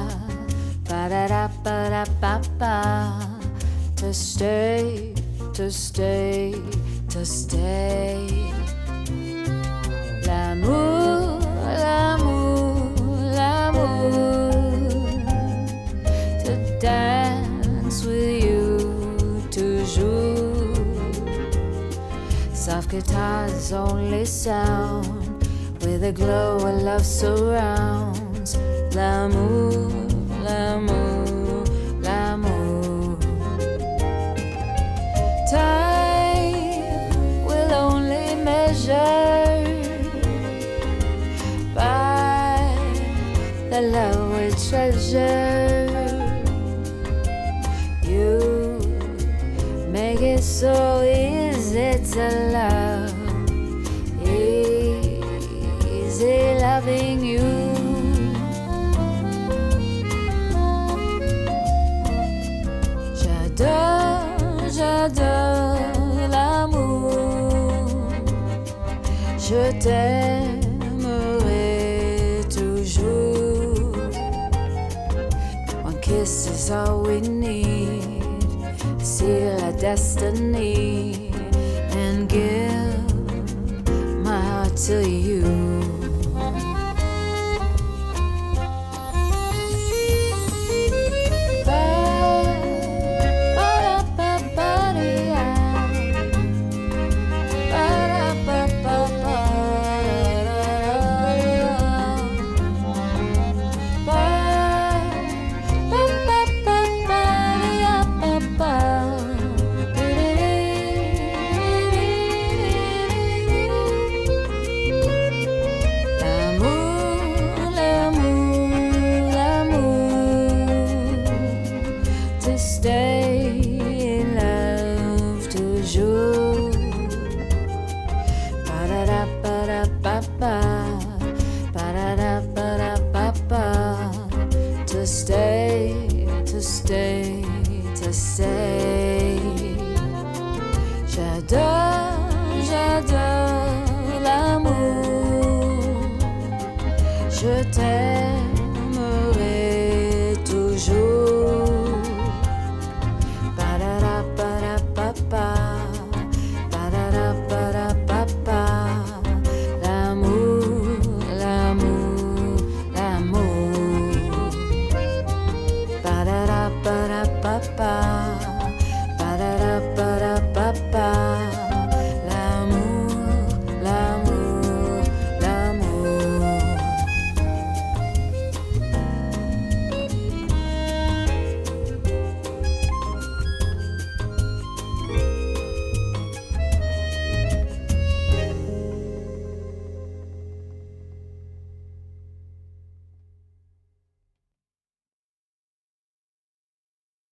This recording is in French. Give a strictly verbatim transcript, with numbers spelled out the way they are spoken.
ba da da ba da ba ba. To stay, to stay, to stay. L'amour, l'amour, l'amour. To dance with you toujours. Soft guitar's only sound, with a glow of love surrounds. L'amour, l'amour, l'amour. Time will only measure by the love we treasure. You make it so easy to love, easy loving you. J'adore, j'adore l'amour. Je t'aimerai toujours. One kiss is all we need, seal our destiny, and give my heart to you. To stay, to stay, to stay. J'adore, j'adore l'amour. Je t'aime.